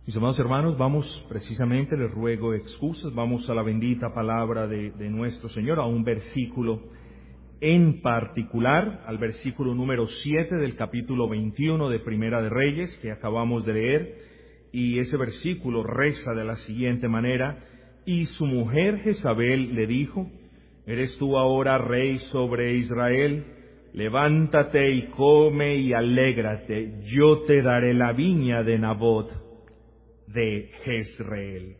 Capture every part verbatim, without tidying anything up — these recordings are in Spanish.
Mis amados hermanos, vamos precisamente, les ruego excusas, vamos a la bendita palabra de, de nuestro Señor, a un versículo en particular, al versículo número siete del capítulo veintiuno de Primera de Reyes, que acabamos de leer, y ese versículo reza de la siguiente manera: y su mujer Jezabel le dijo: ¿eres tú ahora rey sobre Israel? Levántate y come y alégrate, yo te daré la viña de Nabot de Jezreel.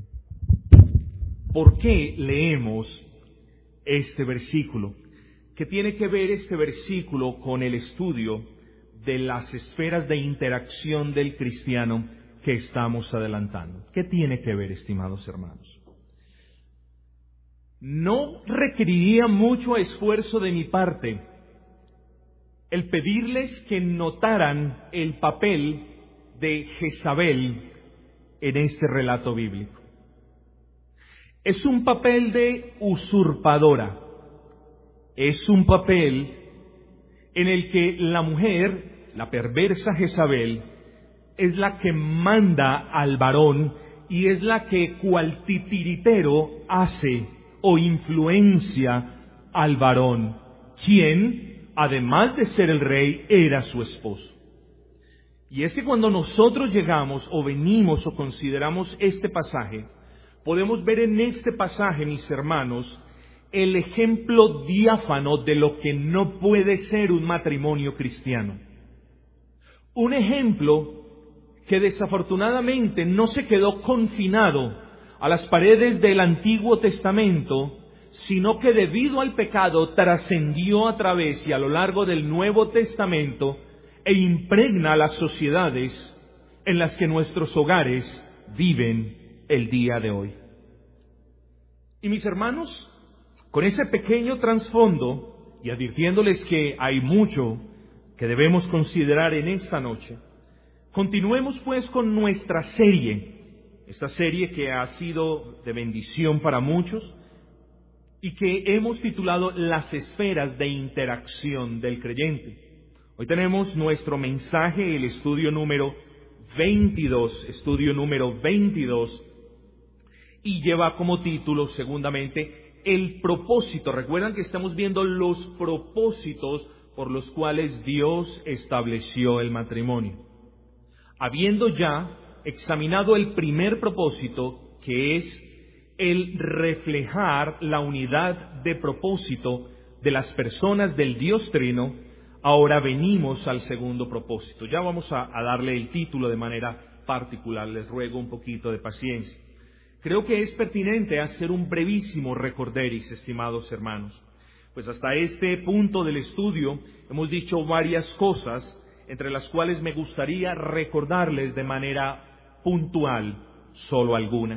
¿Por qué leemos este versículo? ¿Qué tiene que ver este versículo con el estudio de las esferas de interacción del cristiano que estamos adelantando? ¿Qué tiene que ver, estimados hermanos? No requeriría mucho esfuerzo de mi parte el pedirles que notaran el papel de Jezabel en este relato bíblico. Es un papel de usurpadora. Es un papel en el que la mujer, la perversa Jezabel, es la que manda al varón y es la que cual titiritero hace o influencia al varón, quien, además de ser el rey, era su esposo. Y es que cuando nosotros llegamos o venimos o consideramos este pasaje, podemos ver en este pasaje, mis hermanos, el ejemplo diáfano de lo que no puede ser un matrimonio cristiano. Un ejemplo que desafortunadamente no se quedó confinado a las paredes del Antiguo Testamento, sino que debido al pecado trascendió a través y a lo largo del Nuevo Testamento e impregna las sociedades en las que nuestros hogares viven el día de hoy. Y mis hermanos, con ese pequeño trasfondo y advirtiéndoles que hay mucho que debemos considerar en esta noche, continuemos pues con nuestra serie, esta serie que ha sido de bendición para muchos y que hemos titulado Las esferas de interacción del creyente. Hoy tenemos nuestro mensaje, el estudio número veintidós, estudio número veintidós, y lleva como título, segundamente, el propósito. Recuerdan que estamos viendo los propósitos por los cuales Dios estableció el matrimonio. Habiendo ya examinado el primer propósito, que es el reflejar la unidad de propósito de las personas del Dios Trino, ahora venimos al segundo propósito. Ya vamos a, a darle el título de manera particular, les ruego un poquito de paciencia. Creo que es pertinente hacer un brevísimo recorderis, estimados hermanos, pues hasta este punto del estudio hemos dicho varias cosas, entre las cuales me gustaría recordarles de manera puntual solo algunas.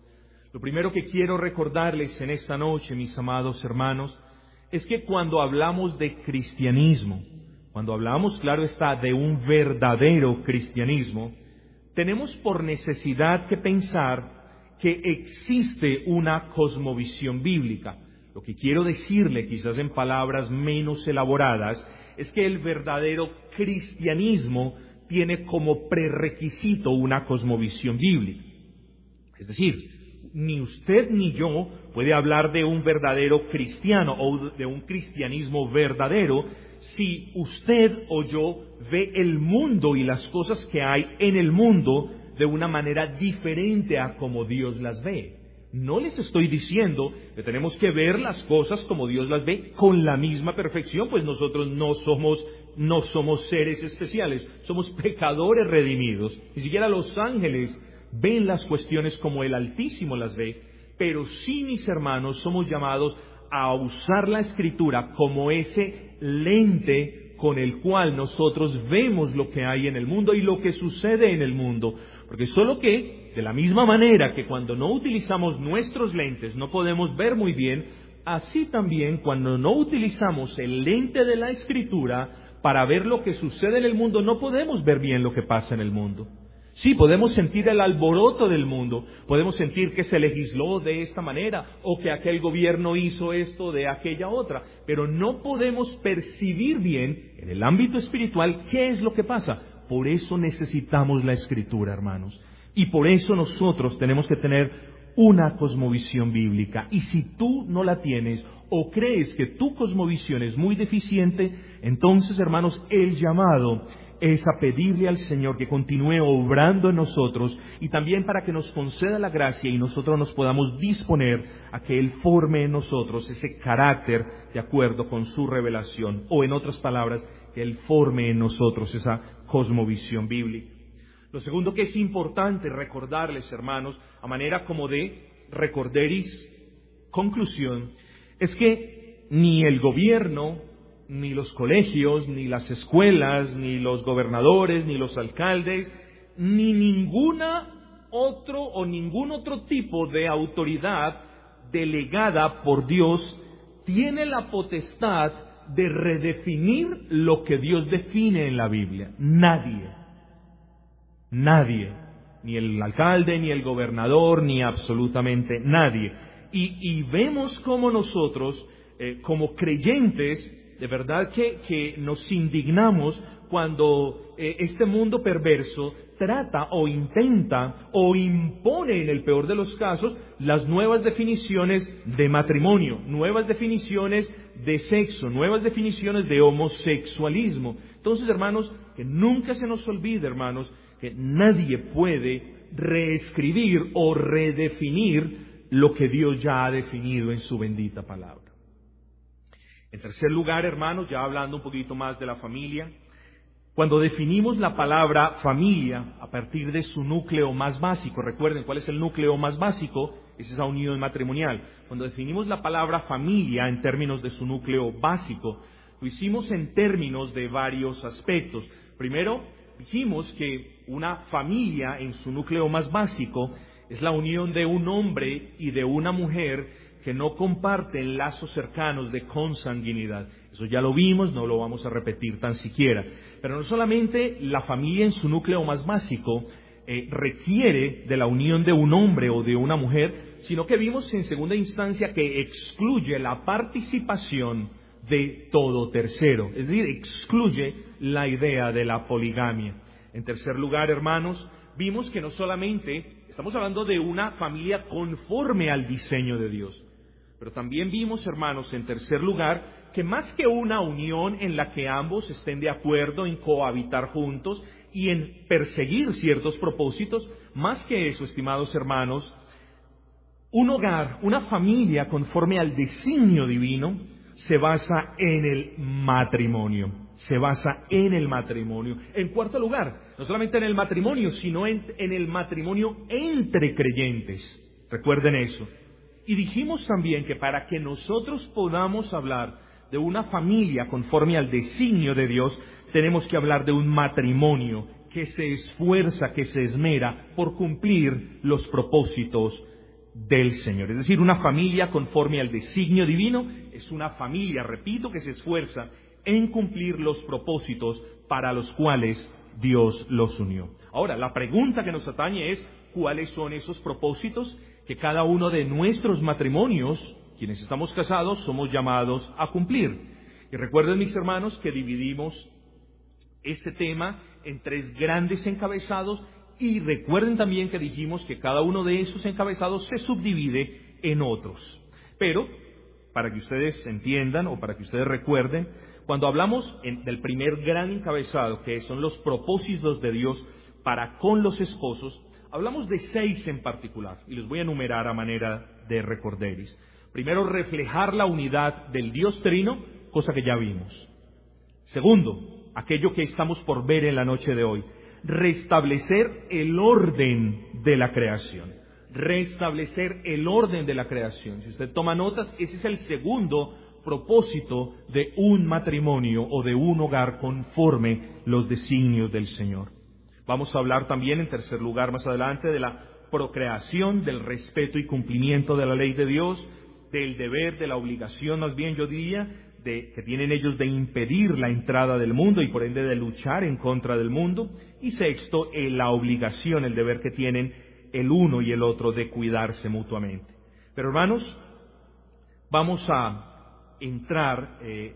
Lo primero que quiero recordarles en esta noche, mis amados hermanos, es que cuando hablamos de cristianismo, cuando hablamos, claro está, de un verdadero cristianismo, tenemos por necesidad que pensar que existe una cosmovisión bíblica. Lo que quiero decirle, quizás en palabras menos elaboradas, es que el verdadero cristianismo tiene como prerequisito una cosmovisión bíblica. Es decir, ni usted ni yo puede hablar de un verdadero cristiano o de un cristianismo verdadero si usted o yo ve el mundo y las cosas que hay en el mundo de una manera diferente a como Dios las ve. No les estoy diciendo que tenemos que ver las cosas como Dios las ve con la misma perfección, pues nosotros no somos, no somos seres especiales, somos pecadores redimidos. Ni siquiera los ángeles ven las cuestiones como el Altísimo las ve, pero sí, mis hermanos, somos llamados a usar la Escritura como ese lente con el cual nosotros vemos lo que hay en el mundo y lo que sucede en el mundo. Porque solo que, de la misma manera que cuando no utilizamos nuestros lentes no podemos ver muy bien, así también cuando no utilizamos el lente de la Escritura para ver lo que sucede en el mundo, no podemos ver bien lo que pasa en el mundo. Sí, podemos sentir el alboroto del mundo, podemos sentir que se legisló de esta manera o que aquel gobierno hizo esto de aquella otra, pero no podemos percibir bien en el ámbito espiritual qué es lo que pasa. Por eso necesitamos la Escritura, hermanos. Y por eso nosotros tenemos que tener una cosmovisión bíblica. Y si tú no la tienes o crees que tu cosmovisión es muy deficiente, entonces, hermanos, el llamado es a pedirle al Señor que continúe obrando en nosotros y también para que nos conceda la gracia y nosotros nos podamos disponer a que Él forme en nosotros ese carácter de acuerdo con su revelación, o en otras palabras, que Él forme en nosotros esa cosmovisión bíblica. Lo segundo que es importante recordarles, hermanos, a manera como de recorderis conclusión, es que ni el gobierno, ni los colegios, ni las escuelas, ni los gobernadores, ni los alcaldes, ni ninguna otro o ningún otro tipo de autoridad delegada por Dios tiene la potestad de redefinir lo que Dios define en la Biblia. Nadie. Nadie, ni el alcalde, ni el gobernador, ni absolutamente nadie. Y, y vemos como nosotros, eh, como creyentes, de verdad que, que nos indignamos cuando eh, este mundo perverso trata o intenta o impone, en el peor de los casos, las nuevas definiciones de matrimonio, nuevas definiciones de sexo, nuevas definiciones de homosexualismo. Entonces, hermanos, que nunca se nos olvide, hermanos, que nadie puede reescribir o redefinir lo que Dios ya ha definido en su bendita palabra. En tercer lugar, hermanos, ya hablando un poquito más de la familia, cuando definimos la palabra familia a partir de su núcleo más básico, recuerden cuál es el núcleo más básico, es esa unión matrimonial. Cuando definimos la palabra familia en términos de su núcleo básico, lo hicimos en términos de varios aspectos. Primero, dijimos que una familia en su núcleo más básico es la unión de un hombre y de una mujer que no comparten lazos cercanos de consanguinidad. Eso ya lo vimos, no lo vamos a repetir tan siquiera. Pero no solamente la familia en su núcleo más básico eh, requiere de la unión de un hombre o de una mujer, sino que vimos en segunda instancia que excluye la participación de todo tercero, es decir, excluye la idea de la poligamia. En tercer lugar, hermanos, vimos que no solamente estamos hablando de una familia conforme al diseño de Dios, pero también vimos, hermanos, en tercer lugar, que más que una unión en la que ambos estén de acuerdo en cohabitar juntos y en perseguir ciertos propósitos, más que eso, estimados hermanos, un hogar, una familia conforme al designio divino, se basa en el matrimonio, se basa en el matrimonio. En cuarto lugar, no solamente en el matrimonio, sino en, en el matrimonio entre creyentes. Recuerden eso. Y dijimos también que para que nosotros podamos hablar de una familia conforme al designio de Dios, tenemos que hablar de un matrimonio que se esfuerza, que se esmera por cumplir los propósitos del Señor. Es decir, una familia conforme al designio divino es una familia, repito, que se esfuerza en cumplir los propósitos para los cuales Dios los unió. Ahora, la pregunta que nos atañe es, ¿cuáles son esos propósitos que cada uno de nuestros matrimonios, quienes estamos casados, somos llamados a cumplir? Y recuerden, mis hermanos, que dividimos este tema en tres grandes encabezados. Y recuerden también que dijimos que cada uno de esos encabezados se subdivide en otros. Pero, para que ustedes entiendan o para que ustedes recuerden, cuando hablamos en, del primer gran encabezado, que son los propósitos de Dios para con los esposos, hablamos de seis en particular, y los voy a enumerar a manera de recorderis. Primero, reflejar la unidad del Dios Trino, cosa que ya vimos. Segundo, aquello que estamos por ver en la noche de hoy, restablecer el orden de la creación. Restablecer el orden de la creación. Si usted toma notas, ese es el segundo propósito de un matrimonio o de un hogar conforme los designios del Señor. Vamos a hablar también, en tercer lugar, más adelante, de la procreación, del respeto y cumplimiento de la ley de Dios, del deber, de la obligación, más bien yo diría, de, que tienen ellos de impedir la entrada del mundo y por ende de luchar en contra del mundo. Y sexto, eh, la obligación, el deber que tienen el uno y el otro de cuidarse mutuamente. Pero hermanos, vamos a entrar eh,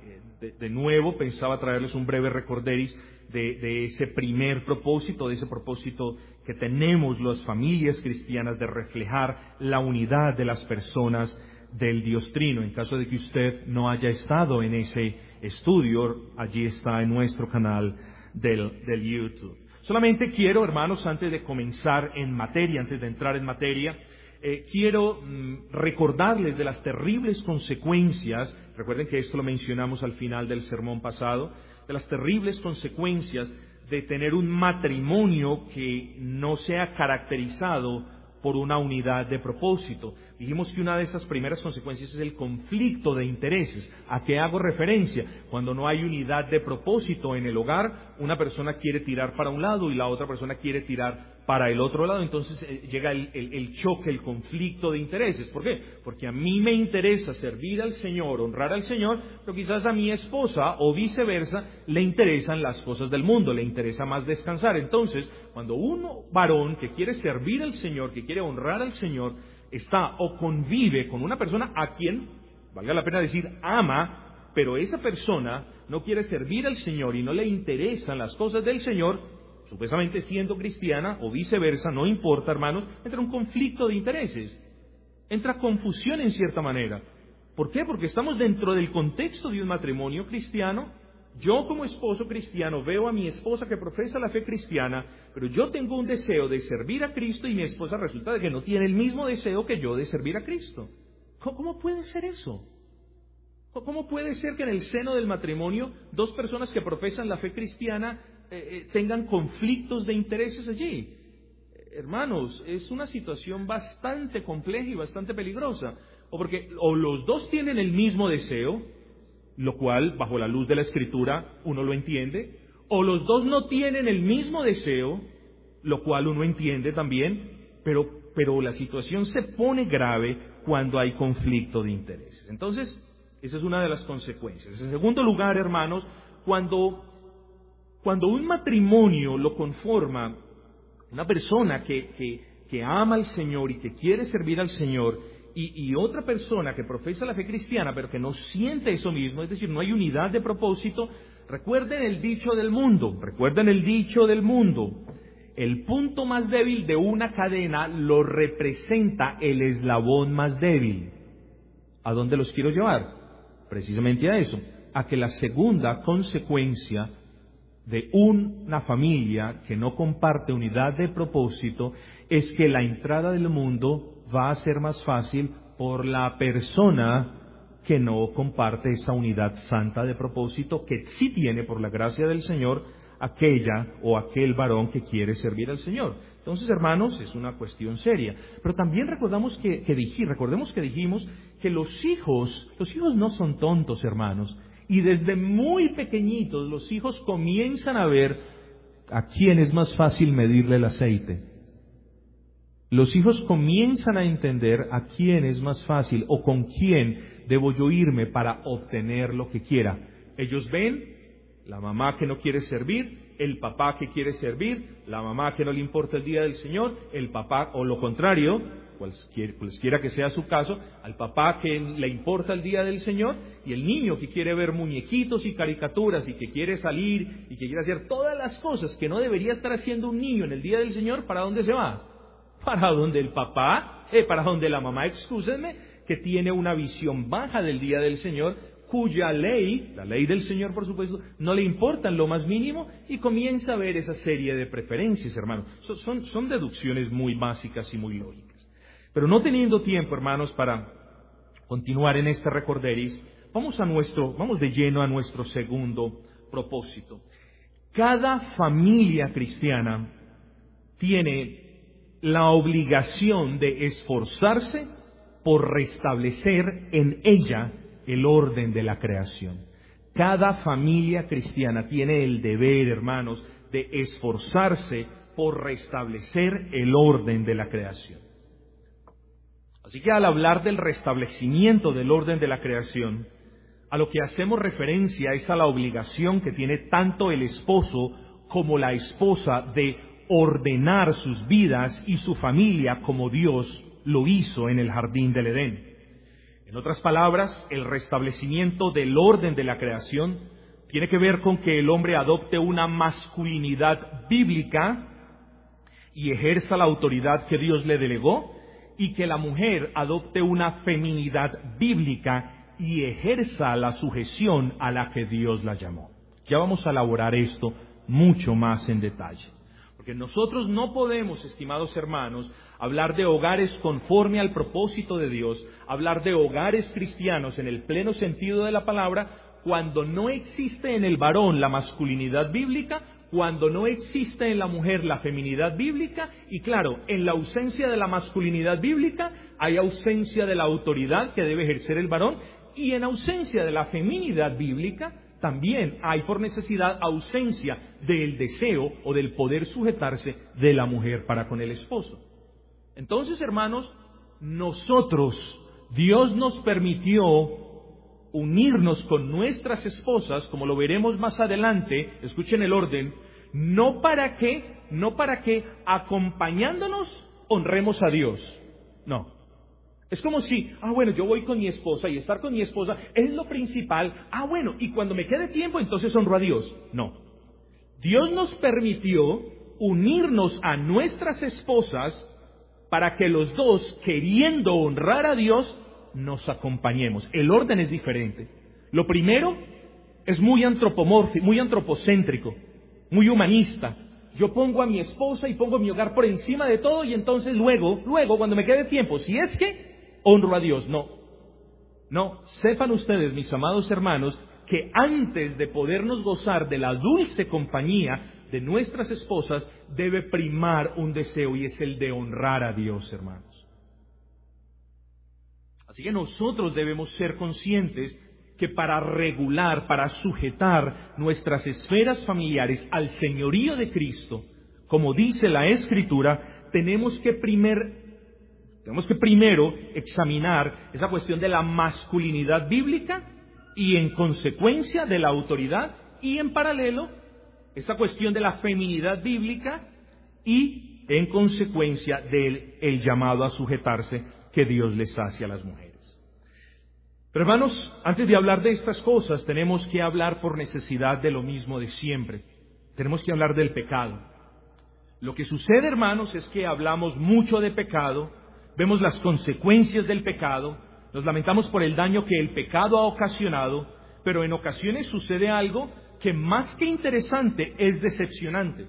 de, de nuevo pensaba traerles un breve recorderis de, de ese primer propósito, de ese propósito que tenemos las familias cristianas de reflejar la unidad de las personas del Dios Trino. En caso de que usted no haya estado en ese estudio, allí está en nuestro canal del, del YouTube. Solamente quiero, hermanos, antes de comenzar en materia, antes de entrar en materia, eh, quiero mm, recordarles de las terribles consecuencias, recuerden que esto lo mencionamos al final del sermón pasado, de las terribles consecuencias de tener un matrimonio que no sea caracterizado por una unidad de propósito. Dijimos que una de esas primeras consecuencias es el conflicto de intereses. ¿A qué hago referencia? Cuando no hay unidad de propósito en el hogar, una persona quiere tirar para un lado y la otra persona quiere tirar para el otro lado, entonces eh, llega el, el, el choque, el conflicto de intereses. ¿Por qué? Porque a mí me interesa servir al Señor, honrar al Señor, pero quizás a mi esposa o viceversa le interesan las cosas del mundo, le interesa más descansar. Entonces, cuando un varón que quiere servir al Señor, que quiere honrar al Señor, está o convive con una persona a quien, valga la pena decir, ama, pero esa persona no quiere servir al Señor y no le interesan las cosas del Señor, supuestamente siendo cristiana o viceversa, no importa, hermanos, entra un conflicto de intereses, entra confusión en cierta manera. ¿Por qué? Porque estamos dentro del contexto de un matrimonio cristiano. Yo como esposo cristiano veo a mi esposa que profesa la fe cristiana, pero yo tengo un deseo de servir a Cristo y mi esposa resulta de que no tiene el mismo deseo que yo de servir a Cristo. ¿Cómo puede ser eso? ¿Cómo puede ser que en el seno del matrimonio dos personas que profesan la fe cristiana eh, eh, tengan conflictos de intereses allí? Eh, hermanos, es una situación bastante compleja y bastante peligrosa. O porque o los dos tienen el mismo deseo, lo cual, bajo la luz de la Escritura, uno lo entiende, o los dos no tienen el mismo deseo, lo cual uno entiende también, pero, pero la situación se pone grave cuando hay conflicto de intereses. Entonces, esa es una de las consecuencias. En segundo lugar, hermanos, cuando, cuando un matrimonio lo conforma una persona que, que, que ama al Señor y que quiere servir al Señor, y, y otra persona que profesa la fe cristiana, pero que no siente eso mismo, es decir, no hay unidad de propósito, recuerden el dicho del mundo, recuerden el dicho del mundo, el punto más débil de una cadena lo representa el eslabón más débil. ¿A dónde los quiero llevar? Precisamente a eso, a que la segunda consecuencia de una familia que no comparte unidad de propósito es que la entrada del mundo va a ser más fácil por la persona que no comparte esa unidad santa de propósito que sí tiene, por la gracia del Señor, aquella o aquel varón que quiere servir al Señor. Entonces, hermanos, es una cuestión seria. Pero también recordamos que, que dij, recordemos que dijimos que los hijos, los hijos no son tontos, hermanos. Y desde muy pequeñitos los hijos comienzan a ver a quién es más fácil medirle el aceite. Los hijos comienzan a entender a quién es más fácil o con quién debo yo irme para obtener lo que quiera. Ellos ven la mamá que no quiere servir, el papá que quiere servir, la mamá que no le importa el día del Señor, el papá, o lo contrario, cualquiera, cualquiera que sea su caso, al papá que le importa el día del Señor, y el niño que quiere ver muñequitos y caricaturas y que quiere salir y que quiere hacer todas las cosas que no debería estar haciendo un niño en el día del Señor. ¿Para dónde se va? Para donde el papá, eh, para donde la mamá, excúsenme, que tiene una visión baja del día del Señor, cuya ley, la ley del Señor por supuesto, no le importa en lo más mínimo, y comienza a ver esa serie de preferencias, hermanos. Son, son, son deducciones muy básicas y muy lógicas. Pero no teniendo tiempo, hermanos, para continuar en este recorderis, vamos a nuestro, vamos de lleno a nuestro segundo propósito. Cada familia cristiana tiene la obligación de esforzarse por restablecer en ella el orden de la creación. Cada familia cristiana tiene el deber, hermanos, de esforzarse por restablecer el orden de la creación. Así que al hablar del restablecimiento del orden de la creación, a lo que hacemos referencia es a la obligación que tiene tanto el esposo como la esposa de ordenar sus vidas y su familia como Dios lo hizo en el jardín del Edén. En otras palabras, el restablecimiento del orden de la creación tiene que ver con que el hombre adopte una masculinidad bíblica y ejerza la autoridad que Dios le delegó, y que la mujer adopte una feminidad bíblica y ejerza la sujeción a la que Dios la llamó. Ya vamos a elaborar esto mucho más en detalle. Porque nosotros no podemos, estimados hermanos, hablar de hogares conforme al propósito de Dios, hablar de hogares cristianos en el pleno sentido de la palabra, cuando no existe en el varón la masculinidad bíblica, cuando no existe en la mujer la feminidad bíblica, y claro, en la ausencia de la masculinidad bíblica hay ausencia de la autoridad que debe ejercer el varón, y en ausencia de la feminidad bíblica también hay por necesidad ausencia del deseo o del poder sujetarse de la mujer para con el esposo. Entonces, hermanos, nosotros, Dios nos permitió unirnos con nuestras esposas, como lo veremos más adelante, escuchen el orden, no para que, no para que acompañándonos honremos a Dios, no. Es como si, ah bueno, yo voy con mi esposa y estar con mi esposa es lo principal, ah bueno, y cuando me quede tiempo entonces honro a Dios, no. Dios nos permitió unirnos a nuestras esposas para que los dos, queriendo honrar a Dios, nos acompañemos. El orden es diferente. Lo primero es muy antropomórfico, muy antropocéntrico, muy humanista. Yo pongo a mi esposa y pongo mi hogar por encima de todo y entonces luego, luego, cuando me quede tiempo, si es que honro a Dios. No, no, sepan ustedes, mis amados hermanos, que antes de podernos gozar de la dulce compañía de nuestras esposas, debe primar un deseo y es el de honrar a Dios, hermanos. Así que nosotros debemos ser conscientes que para regular, para sujetar nuestras esferas familiares al señorío de Cristo, como dice la Escritura, tenemos que, primer, tenemos que primero examinar esa cuestión de la masculinidad bíblica y en consecuencia de la autoridad, y en paralelo esa cuestión de la feminidad bíblica y en consecuencia del el llamado a sujetarse que Dios les hace a las mujeres. Pero hermanos, antes de hablar de estas cosas, tenemos que hablar por necesidad de lo mismo de siempre. Tenemos que hablar del pecado. Lo que sucede, hermanos, es que hablamos mucho de pecado, vemos las consecuencias del pecado, nos lamentamos por el daño que el pecado ha ocasionado, pero en ocasiones sucede algo que más que interesante es decepcionante.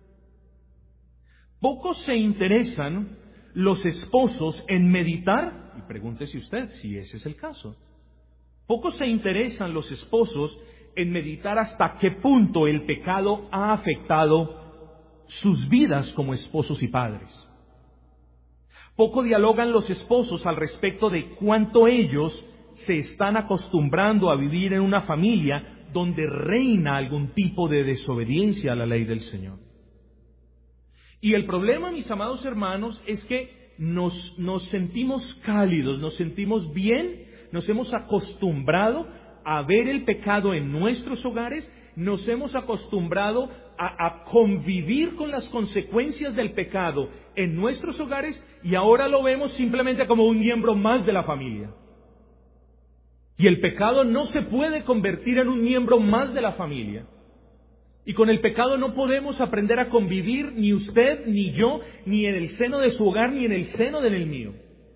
Pocos se interesan los esposos en meditar, y pregúntese usted si ese es el caso. Pocos se interesan los esposos en meditar hasta qué punto el pecado ha afectado sus vidas como esposos y padres. Poco dialogan los esposos al respecto de cuánto ellos se están acostumbrando a vivir en una familia donde reina algún tipo de desobediencia a la ley del Señor. Y el problema, mis amados hermanos, es que nos, nos sentimos cálidos, nos sentimos bien, nos hemos acostumbrado a ver el pecado en nuestros hogares, nos hemos acostumbrado a, a convivir con las consecuencias del pecado en nuestros hogares y ahora lo vemos simplemente como un miembro más de la familia. Y el pecado no se puede convertir en un miembro más de la familia. Y con el pecado no podemos aprender a convivir ni usted, ni yo, ni en el seno de su hogar, ni en el seno del mío.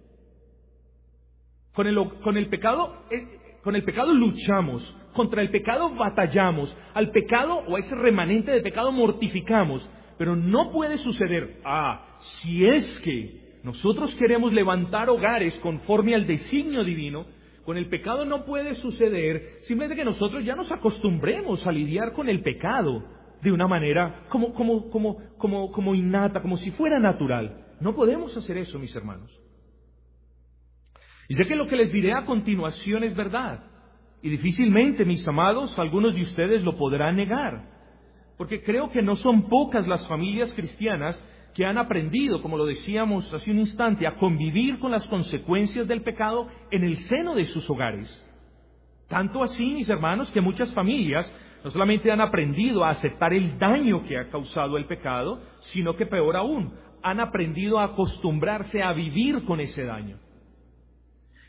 Con el, con el pecado, eh, con el pecado luchamos, contra el pecado batallamos, al pecado o a ese remanente de pecado mortificamos, pero no puede suceder, ah, si es que nosotros queremos levantar hogares conforme al designio divino, con el pecado no puede suceder simplemente que nosotros ya nos acostumbremos a lidiar con el pecado de una manera como, como, como, como, como innata, como si fuera natural. No podemos hacer eso, mis hermanos. Y sé que lo que les diré a continuación es verdad. Y difícilmente, mis amados, algunos de ustedes lo podrán negar. Porque creo que no son pocas las familias cristianas que han aprendido, como lo decíamos hace un instante, a convivir con las consecuencias del pecado en el seno de sus hogares. Tanto así, mis hermanos, que muchas familias no solamente han aprendido a aceptar el daño que ha causado el pecado, sino que peor aún, han aprendido a acostumbrarse a vivir con ese daño.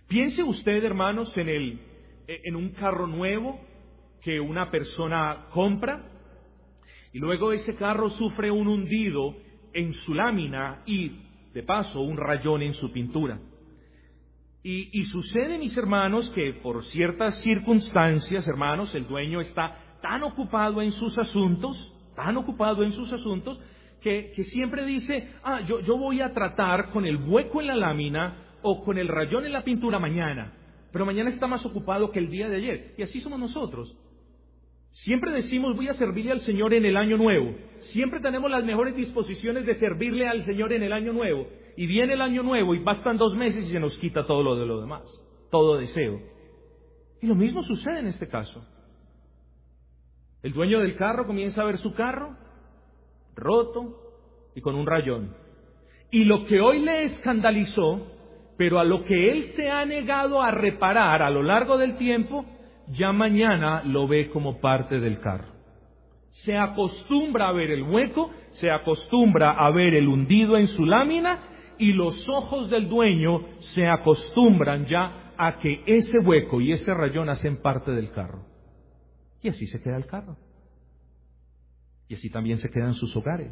Piense usted, hermanos, en el, en un carro nuevo que una persona compra y luego ese carro sufre un hundido en su lámina y, de paso, un rayón en su pintura. Y, y sucede, mis hermanos, que por ciertas circunstancias, hermanos, el dueño está tan ocupado en sus asuntos, tan ocupado en sus asuntos, que, que siempre dice, ah, yo, yo voy a tratar con el hueco en la lámina o con el rayón en la pintura mañana, pero mañana está más ocupado que el día de ayer. Y así somos nosotros. Siempre decimos, voy a servirle al Señor en el año nuevo. Siempre tenemos las mejores disposiciones de servirle al Señor en el año nuevo. Y viene el año nuevo y bastan dos meses y se nos quita todo lo de lo demás, todo deseo. Y lo mismo sucede en este caso. El dueño del carro comienza a ver su carro roto y con un rayón. Y lo que hoy le escandalizó, pero a lo que él se ha negado a reparar a lo largo del tiempo, ya mañana lo ve como parte del carro. Se acostumbra a ver el hueco, se acostumbra a ver el hundido en su lámina, y los ojos del dueño se acostumbran ya a que ese hueco y ese rayón hacen parte del carro. Y así se queda el carro. Y así también se quedan sus hogares.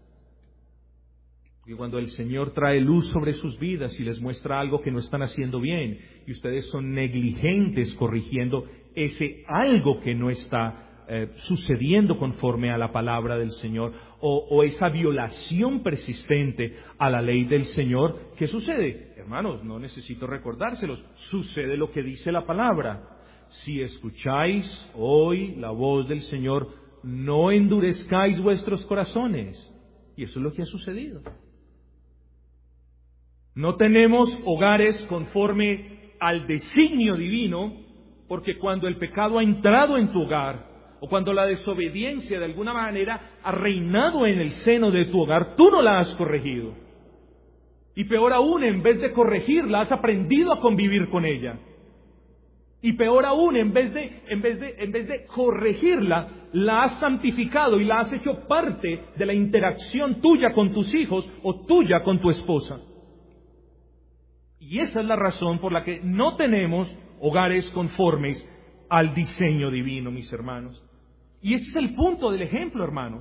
Y cuando el Señor trae luz sobre sus vidas y les muestra algo que no están haciendo bien, y ustedes son negligentes corrigiendo ese algo que no está eh, sucediendo conforme a la palabra del Señor, o, o esa violación persistente a la ley del Señor, ¿qué sucede? Hermanos, no necesito recordárselos, sucede lo que dice la palabra. Si escucháis hoy la voz del Señor, no endurezcáis vuestros corazones. Y eso es lo que ha sucedido. No tenemos hogares conforme al designio divino, porque cuando el pecado ha entrado en tu hogar, o cuando la desobediencia de alguna manera ha reinado en el seno de tu hogar, tú no la has corregido. Y peor aún, en vez de corregirla, has aprendido a convivir con ella. Y peor aún, en vez de, en vez de, en vez de corregirla, la has santificado y la has hecho parte de la interacción tuya con tus hijos o tuya con tu esposa. Y esa es la razón por la que no tenemos hogares conformes al diseño divino, mis hermanos. Y ese es el punto del ejemplo, hermanos.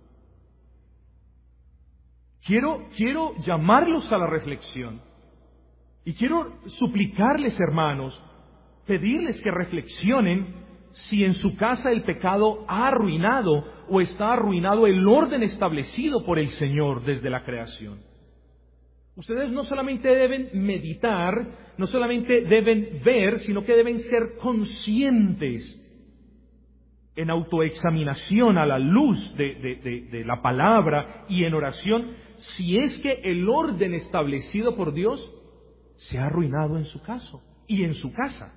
Quiero, quiero llamarlos a la reflexión. Y quiero suplicarles, hermanos, pedirles que reflexionen si en su casa el pecado ha arruinado o está arruinado el orden establecido por el Señor desde la creación. Ustedes no solamente deben meditar, no solamente deben ver, sino que deben ser conscientes en autoexaminación a la luz de, de, de, de la palabra y en oración, si es que el orden establecido por Dios se ha arruinado en su caso y en su casa.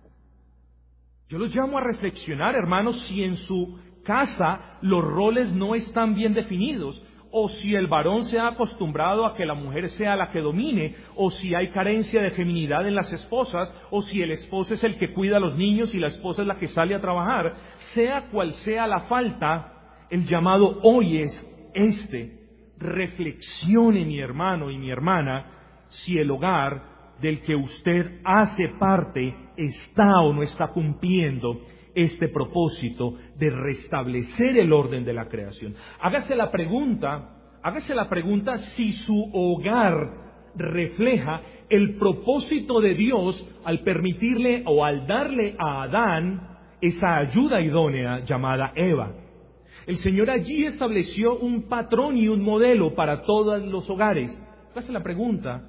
Yo los llamo a reflexionar, hermanos, si en su casa los roles no están bien definidos, o si el varón se ha acostumbrado a que la mujer sea la que domine, o si hay carencia de feminidad en las esposas, o si el esposo es el que cuida a los niños y la esposa es la que sale a trabajar. Sea cual sea la falta, el llamado hoy es este: reflexione, mi hermano y mi hermana, si el hogar del que usted hace parte está o no está cumpliendo este propósito de restablecer el orden de la creación. Hágase la pregunta, hágase la pregunta si su hogar refleja el propósito de Dios al permitirle o al darle a Adán esa ayuda idónea llamada Eva. El Señor allí estableció un patrón y un modelo para todos los hogares. Hágase la pregunta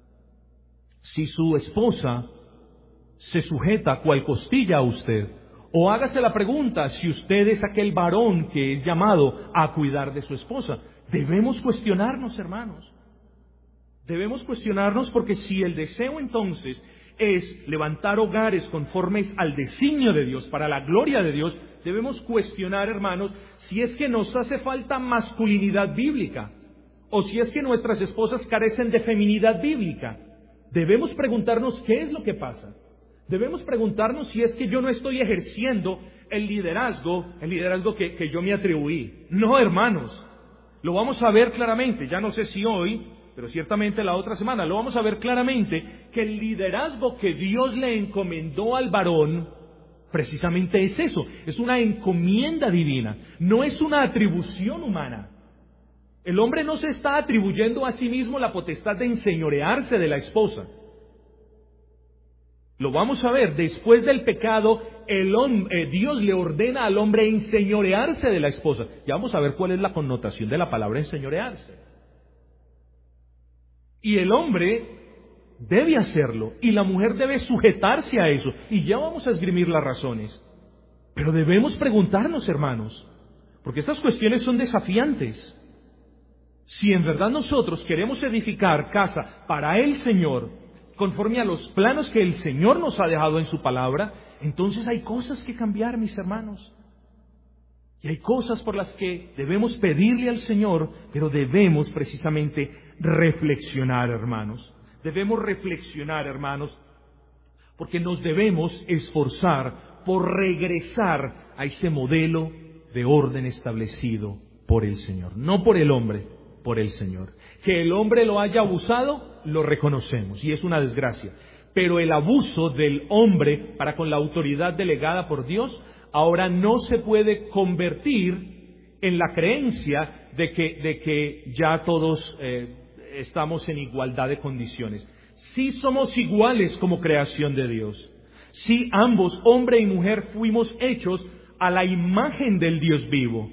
si su esposa se sujeta cual costilla a usted, o hágase la pregunta si usted es aquel varón que es llamado a cuidar de su esposa. Debemos cuestionarnos, hermanos. Debemos cuestionarnos, porque si el deseo entonces es levantar hogares conformes al designio de Dios, para la gloria de Dios, debemos cuestionar, hermanos, si es que nos hace falta masculinidad bíblica, o si es que nuestras esposas carecen de feminidad bíblica. Debemos preguntarnos qué es lo que pasa. Debemos preguntarnos si es que yo no estoy ejerciendo el liderazgo, el liderazgo que, que yo me atribuí. No, hermanos, lo vamos a ver claramente. Ya no sé si hoy pero ciertamente la otra semana lo vamos a ver claramente, que el liderazgo que Dios le encomendó al varón precisamente es eso, es una encomienda divina, no es una atribución humana. El hombre no se está atribuyendo a sí mismo la potestad de enseñorearse de la esposa. Lo vamos a ver, después del pecado, el hombre, eh, Dios le ordena al hombre enseñorearse de la esposa. Ya vamos a ver cuál es la connotación de la palabra enseñorearse. Y el hombre debe hacerlo, y la mujer debe sujetarse a eso. Y ya vamos a esgrimir las razones. Pero debemos preguntarnos, hermanos, porque estas cuestiones son desafiantes. Si en verdad nosotros queremos edificar casa para el Señor, conforme a los planos que el Señor nos ha dejado en su palabra, entonces hay cosas que cambiar, mis hermanos. Y hay cosas por las que debemos pedirle al Señor, pero debemos precisamente reflexionar, hermanos. Debemos reflexionar, hermanos, porque nos debemos esforzar por regresar a ese modelo de orden establecido por el Señor. No por el hombre, por el Señor. Que el hombre lo haya abusado, lo reconocemos, y es una desgracia. Pero el abuso del hombre para con la autoridad delegada por Dios ahora no se puede convertir en la creencia de que, de que ya todos eh, estamos en igualdad de condiciones. Sí somos iguales como creación de Dios. Sí, ambos, hombre y mujer, fuimos hechos a la imagen del Dios vivo.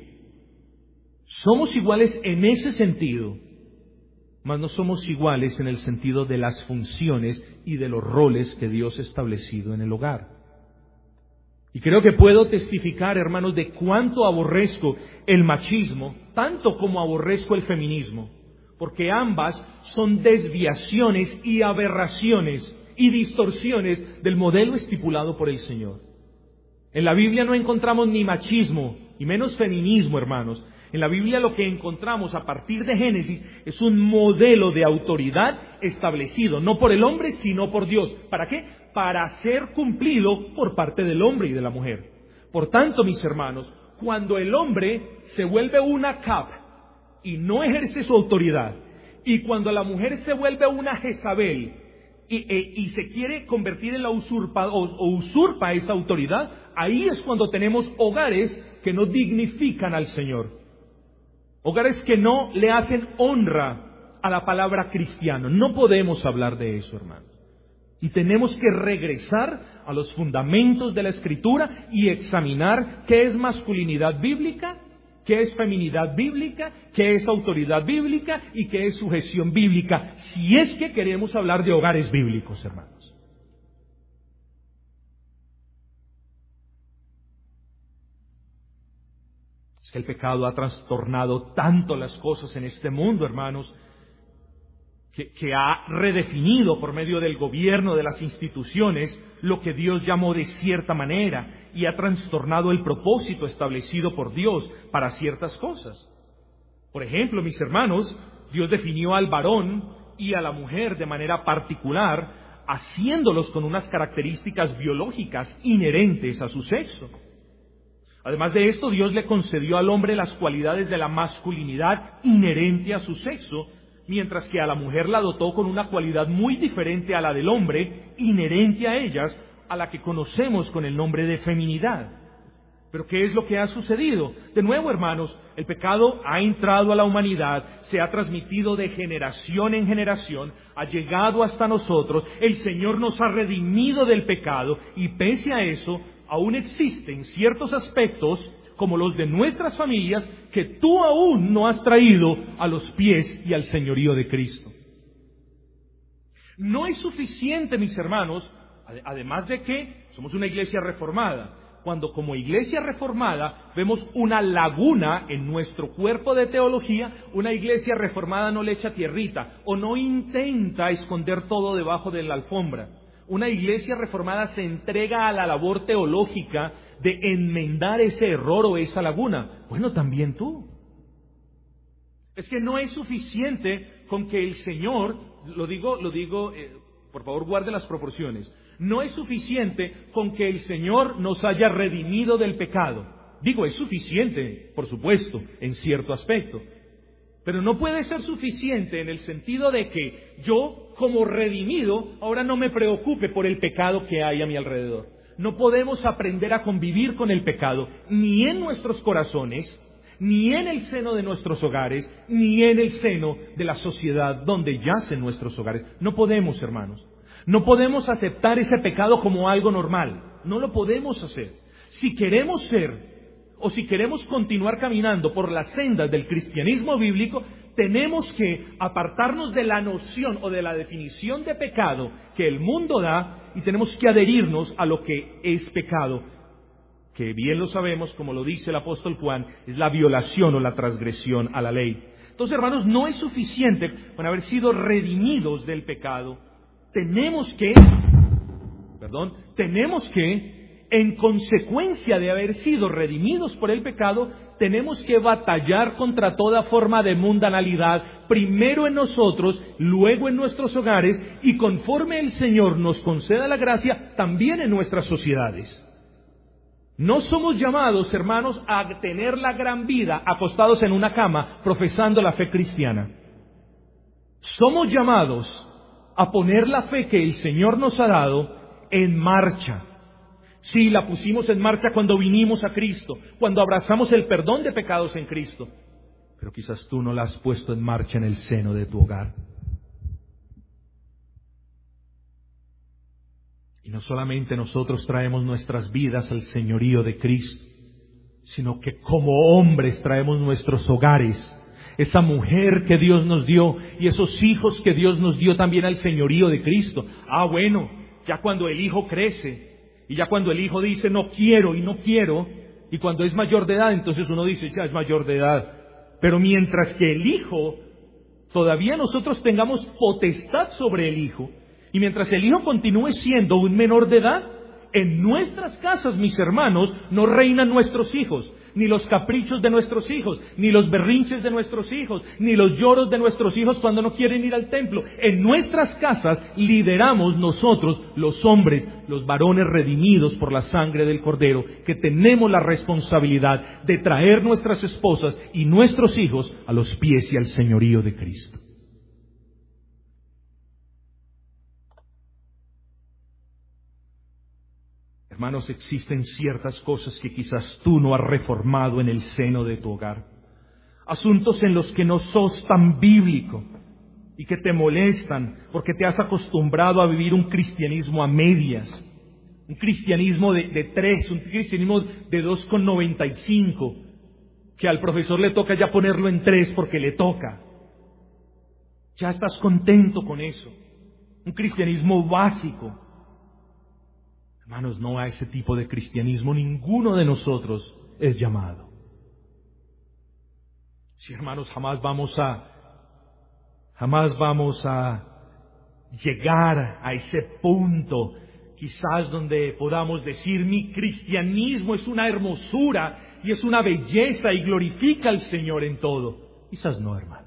Somos iguales en ese sentido, mas no somos iguales en el sentido de las funciones y de los roles que Dios ha establecido en el hogar. Y creo que puedo testificar, hermanos, de cuánto aborrezco el machismo, tanto como aborrezco el feminismo, porque ambas son desviaciones y aberraciones y distorsiones del modelo estipulado por el Señor. En la Biblia no encontramos ni machismo, y menos feminismo, hermanos. En la Biblia lo que encontramos a partir de Génesis es un modelo de autoridad establecido, no por el hombre, sino por Dios. ¿Para qué? Para ser cumplido por parte del hombre y de la mujer. Por tanto, mis hermanos, cuando el hombre se vuelve una cap y no ejerce su autoridad, y cuando la mujer se vuelve una Jezabel y, e, y se quiere convertir en la usurpa o, o usurpa esa autoridad, ahí es cuando tenemos hogares que no dignifican al Señor. Hogares que no le hacen honra a la palabra cristiano. No podemos hablar de eso, hermanos. Y tenemos que regresar a los fundamentos de la Escritura y examinar qué es masculinidad bíblica, qué es feminidad bíblica, qué es autoridad bíblica y qué es sujeción bíblica, si es que queremos hablar de hogares bíblicos, hermanos. El pecado ha trastornado tanto las cosas en este mundo, hermanos, que, que ha redefinido por medio del gobierno, de las instituciones, lo que Dios llamó de cierta manera, y ha trastornado el propósito establecido por Dios para ciertas cosas. Por ejemplo, mis hermanos, Dios definió al varón y a la mujer de manera particular, haciéndolos con unas características biológicas inherentes a su sexo. Además de esto, Dios le concedió al hombre las cualidades de la masculinidad inherente a su sexo, mientras que a la mujer la dotó con una cualidad muy diferente a la del hombre, inherente a ellas, a la que conocemos con el nombre de feminidad. Pero ¿qué es lo que ha sucedido? De nuevo, hermanos, el pecado ha entrado a la humanidad, se ha transmitido de generación en generación, ha llegado hasta nosotros, el Señor nos ha redimido del pecado, y pese a eso, aún existen ciertos aspectos, como los de nuestras familias, que tú aún no has traído a los pies y al señorío de Cristo. No es suficiente, mis hermanos, además de que somos una iglesia reformada, cuando como iglesia reformada vemos una laguna en nuestro cuerpo de teología, una iglesia reformada no le echa tierrita o no intenta esconder todo debajo de la alfombra. Una iglesia reformada se entrega a la labor teológica de enmendar ese error o esa laguna. Bueno, también tú. Es que no es suficiente con que el Señor, lo digo, lo digo, eh, por favor guarde las proporciones, no es suficiente con que el Señor nos haya redimido del pecado. Digo, es suficiente, por supuesto, en cierto aspecto. Pero no puede ser suficiente en el sentido de que yo, como redimido, ahora no me preocupe por el pecado que hay a mi alrededor. No podemos aprender a convivir con el pecado, ni en nuestros corazones, ni en el seno de nuestros hogares, ni en el seno de la sociedad donde yacen nuestros hogares. No podemos, hermanos. No podemos aceptar ese pecado como algo normal. No lo podemos hacer. Si queremos ser, o si queremos continuar caminando por las sendas del cristianismo bíblico, tenemos que apartarnos de la noción o de la definición de pecado que el mundo da y tenemos que adherirnos a lo que es pecado, que bien lo sabemos, como lo dice el apóstol Juan, es la violación o la transgresión a la ley. Entonces, hermanos, no es suficiente con haber sido redimidos del pecado. Tenemos que, perdón, tenemos que, en consecuencia de haber sido redimidos por el pecado, tenemos que batallar contra toda forma de mundanalidad, primero en nosotros, luego en nuestros hogares, y conforme el Señor nos conceda la gracia, también en nuestras sociedades. No somos llamados, hermanos, a tener la gran vida acostados en una cama profesando la fe cristiana. Somos llamados a poner la fe que el Señor nos ha dado en marcha. Sí, la pusimos en marcha cuando vinimos a Cristo, cuando abrazamos el perdón de pecados en Cristo. Pero quizás tú no la has puesto en marcha en el seno de tu hogar. Y no solamente nosotros traemos nuestras vidas al señorío de Cristo, sino que como hombres traemos nuestros hogares, esa mujer que Dios nos dio y esos hijos que Dios nos dio también al señorío de Cristo. Ah, bueno, ya cuando el hijo crece, y ya cuando el hijo dice no quiero y no quiero, y cuando es mayor de edad, entonces uno dice ya es mayor de edad. Pero mientras que el hijo, todavía nosotros tengamos potestad sobre el hijo, y mientras el hijo continúe siendo un menor de edad, en nuestras casas, mis hermanos, no reinan nuestros hijos, ni los caprichos de nuestros hijos, ni los berrinches de nuestros hijos, ni los lloros de nuestros hijos cuando no quieren ir al templo. En nuestras casas lideramos nosotros, los hombres, los varones redimidos por la sangre del Cordero, que tenemos la responsabilidad de traer nuestras esposas y nuestros hijos a los pies y al señorío de Cristo. Hermanos, existen ciertas cosas que quizás tú no has reformado en el seno de tu hogar. Asuntos en los que no sos tan bíblico y que te molestan porque te has acostumbrado a vivir un cristianismo a medias. Un cristianismo de, de tres, un cristianismo de dos con noventa y cinco, que al profesor le toca ya ponerlo en tres porque le toca. Ya estás contento con eso. Un cristianismo básico. Hermanos, no a ese tipo de cristianismo ninguno de nosotros es llamado. Sí, hermanos, jamás vamos a, jamás vamos a llegar a ese punto, quizás donde podamos decir mi cristianismo es una hermosura y es una belleza y glorifica al Señor en todo. Quizás no, hermanos.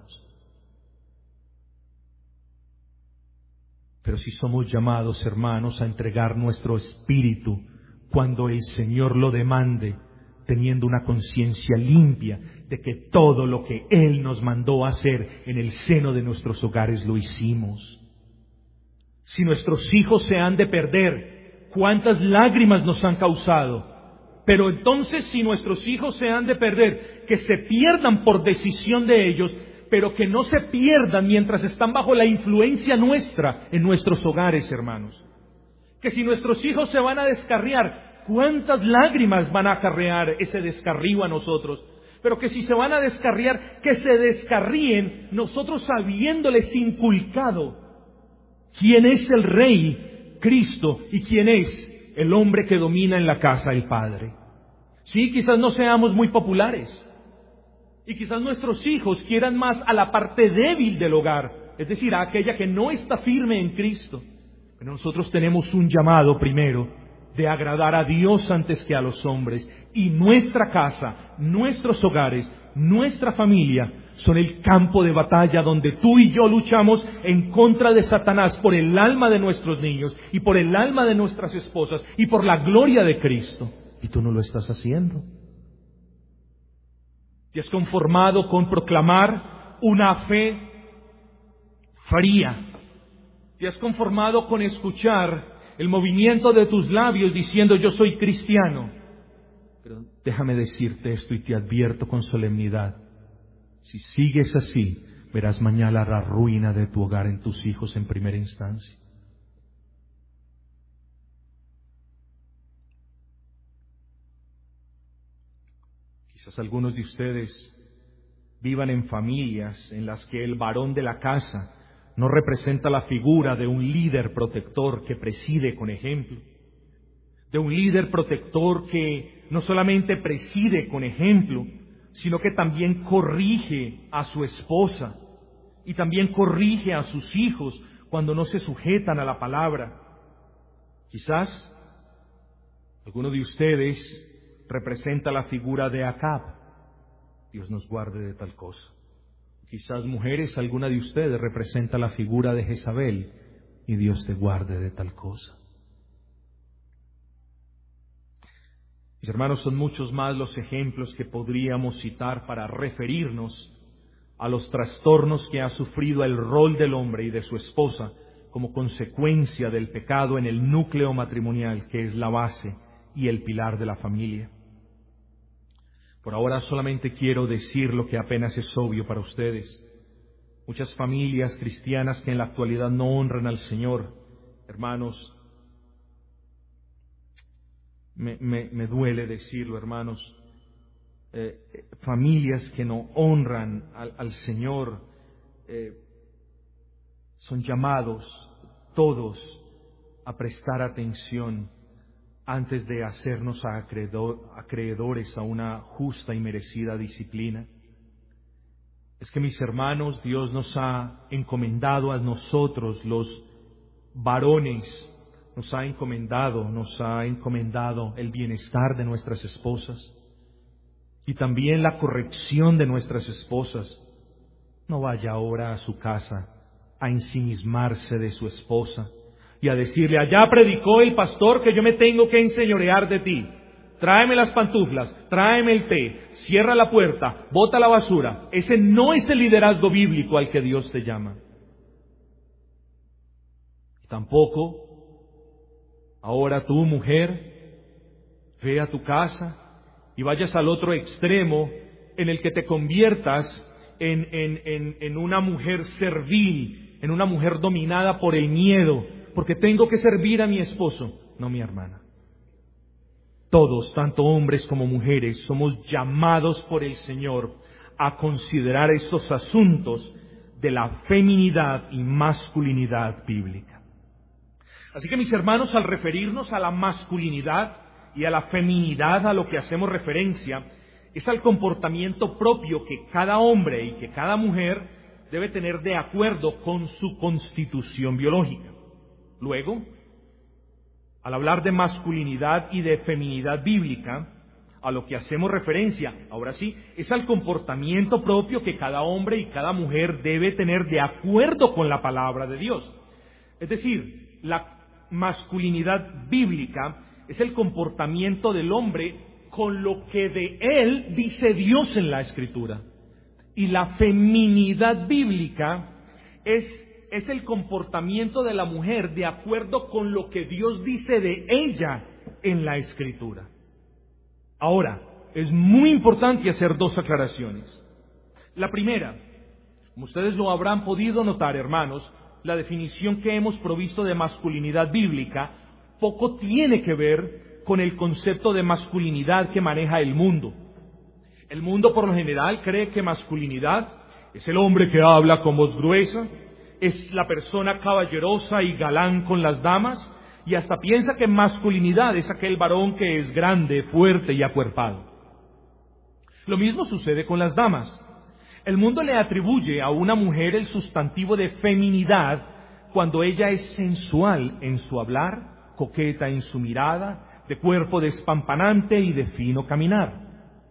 Pero si somos llamados, hermanos, a entregar nuestro espíritu cuando el Señor lo demande, teniendo una conciencia limpia de que todo lo que Él nos mandó hacer en el seno de nuestros hogares lo hicimos. Si nuestros hijos se han de perder, ¿cuántas lágrimas nos han causado? Pero entonces, si nuestros hijos se han de perder, que se pierdan por decisión de ellos, pero que no se pierdan mientras están bajo la influencia nuestra en nuestros hogares, hermanos. Que si nuestros hijos se van a descarriar, ¿cuántas lágrimas van a acarrear ese descarrío a nosotros? Pero que si se van a descarriar, que se descarríen nosotros habiéndoles inculcado quién es el Rey, Cristo, y quién es el hombre que domina en la casa, el Padre. Sí, quizás no seamos muy populares. Y quizás nuestros hijos quieran más a la parte débil del hogar, es decir, a aquella que no está firme en Cristo. Pero nosotros tenemos un llamado primero de agradar a Dios antes que a los hombres. Y nuestra casa, nuestros hogares, nuestra familia son el campo de batalla donde tú y yo luchamos en contra de Satanás por el alma de nuestros niños y por el alma de nuestras esposas y por la gloria de Cristo. Y tú no lo estás haciendo. Te has conformado con proclamar una fe fría. Te has conformado con escuchar el movimiento de tus labios diciendo yo soy cristiano. Pero déjame decirte esto y te advierto con solemnidad. Si sigues así, verás mañana la ruina de tu hogar en tus hijos en primera instancia. Quizás algunos de ustedes vivan en familias en las que el varón de la casa no representa la figura de un líder protector que preside con ejemplo, de un líder protector que no solamente preside con ejemplo, sino que también corrige a su esposa y también corrige a sus hijos cuando no se sujetan a la palabra. Quizás alguno de ustedes representa la figura de Acab. Dios nos guarde de tal cosa. Quizás mujeres, alguna de ustedes representa la figura de Jezabel y Dios te guarde de tal cosa. Mis hermanos, son muchos más los ejemplos que podríamos citar para referirnos a los trastornos que ha sufrido el rol del hombre y de su esposa como consecuencia del pecado en el núcleo matrimonial, que es la base y el pilar de la familia. Por ahora solamente quiero decir lo que apenas es obvio para ustedes. Muchas familias cristianas que en la actualidad no honran al Señor, hermanos, me, me, me duele decirlo, hermanos, eh, familias que no honran al, al Señor, eh, son llamados todos a prestar atención antes de hacernos acreedor, acreedores a una justa y merecida disciplina. Es que, mis hermanos, Dios nos ha encomendado a nosotros, los varones, nos ha encomendado, nos ha encomendado el bienestar de nuestras esposas y también la corrección de nuestras esposas. No vaya ahora a su casa a ensimismarse de su esposa y a decirle, allá predicó el pastor que yo me tengo que enseñorear de ti. Tráeme las pantuflas, tráeme el té, cierra la puerta, bota la basura. Ese no es el liderazgo bíblico al que Dios te llama. Tampoco, ahora tú, mujer, ve a tu casa y vayas al otro extremo en el que te conviertas en, en, en, en una mujer servil, en una mujer dominada por el miedo, porque tengo que servir a mi esposo. No, mi hermana. Todos, tanto hombres como mujeres, somos llamados por el Señor a considerar estos asuntos de la feminidad y masculinidad bíblica. Así que, mis hermanos, al referirnos a la masculinidad y a la feminidad a lo que hacemos referencia, es al comportamiento propio que cada hombre y que cada mujer debe tener de acuerdo con su constitución biológica. Luego, al hablar de masculinidad y de feminidad bíblica, a lo que hacemos referencia, ahora sí, es al comportamiento propio que cada hombre y cada mujer debe tener de acuerdo con la palabra de Dios. Es decir, la masculinidad bíblica es el comportamiento del hombre con lo que de él dice Dios en la Escritura. Y la feminidad bíblica es, es el comportamiento de la mujer de acuerdo con lo que Dios dice de ella en la Escritura. Ahora, es muy importante hacer dos aclaraciones. La primera, como ustedes lo habrán podido notar, hermanos, la definición que hemos provisto de masculinidad bíblica poco tiene que ver con el concepto de masculinidad que maneja el mundo. El mundo por lo general cree que masculinidad es el hombre que habla con voz gruesa, es la persona caballerosa y galán con las damas, y hasta piensa que masculinidad es aquel varón que es grande, fuerte y acuerpado. Lo mismo sucede con las damas. El mundo le atribuye a una mujer el sustantivo de feminidad cuando ella es sensual en su hablar, coqueta en su mirada, de cuerpo despampanante y de fino caminar.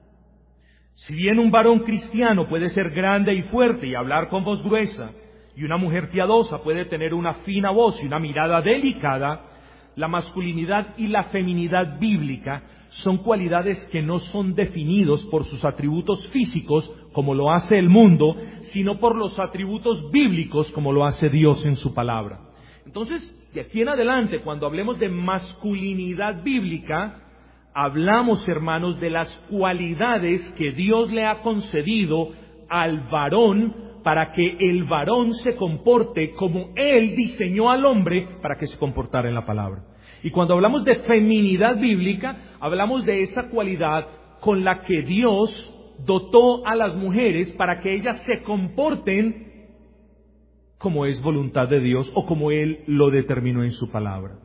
Si bien un varón cristiano puede ser grande y fuerte y hablar con voz gruesa, y una mujer piadosa puede tener una fina voz y una mirada delicada, la masculinidad y la feminidad bíblica son cualidades que no son definidos por sus atributos físicos, como lo hace el mundo, sino por los atributos bíblicos como lo hace Dios en su palabra. Entonces, de aquí en adelante, cuando hablemos de masculinidad bíblica, hablamos, hermanos, de las cualidades que Dios le ha concedido al varón para que el varón se comporte como Él diseñó al hombre para que se comportara en la palabra. Y cuando hablamos de feminidad bíblica, hablamos de esa cualidad con la que Dios dotó a las mujeres para que ellas se comporten como es voluntad de Dios o como Él lo determinó en su palabra.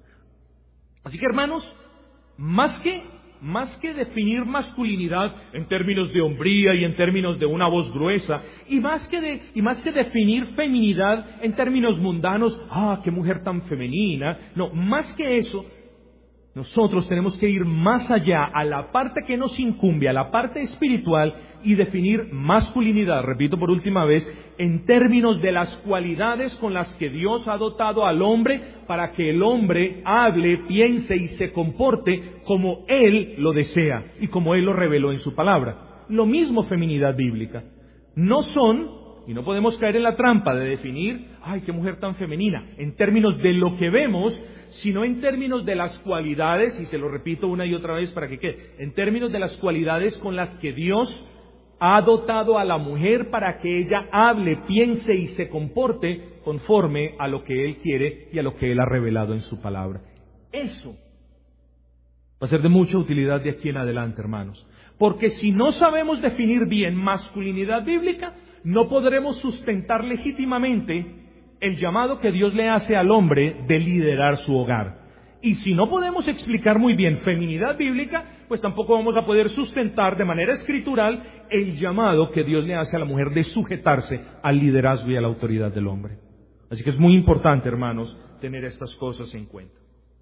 Así que, hermanos, más que, más que definir masculinidad en términos de hombría y en términos de una voz gruesa, y más que, de, y más que definir feminidad en términos mundanos, ah, qué mujer tan femenina, no, más que eso, nosotros tenemos que ir más allá a la parte que nos incumbe, a la parte espiritual, y definir masculinidad, repito por última vez, en términos de las cualidades con las que Dios ha dotado al hombre para que el hombre hable, piense y se comporte como Él lo desea y como Él lo reveló en su palabra. Lo mismo feminidad bíblica. No son, y no podemos caer en la trampa de definir, ay, qué mujer tan femenina, en términos de lo que vemos, sino en términos de las cualidades, y se lo repito una y otra vez para que quede, en términos de las cualidades con las que Dios ha dotado a la mujer para que ella hable, piense y se comporte conforme a lo que Él quiere y a lo que Él ha revelado en su palabra. Eso va a ser de mucha utilidad de aquí en adelante, hermanos. Porque si no sabemos definir bien masculinidad bíblica, no podremos sustentar legítimamente el llamado que Dios le hace al hombre de liderar su hogar. Y si no podemos explicar muy bien feminidad bíblica, pues tampoco vamos a poder sustentar de manera escritural el llamado que Dios le hace a la mujer de sujetarse al liderazgo y a la autoridad del hombre. Así que es muy importante, hermanos, tener estas cosas en cuenta.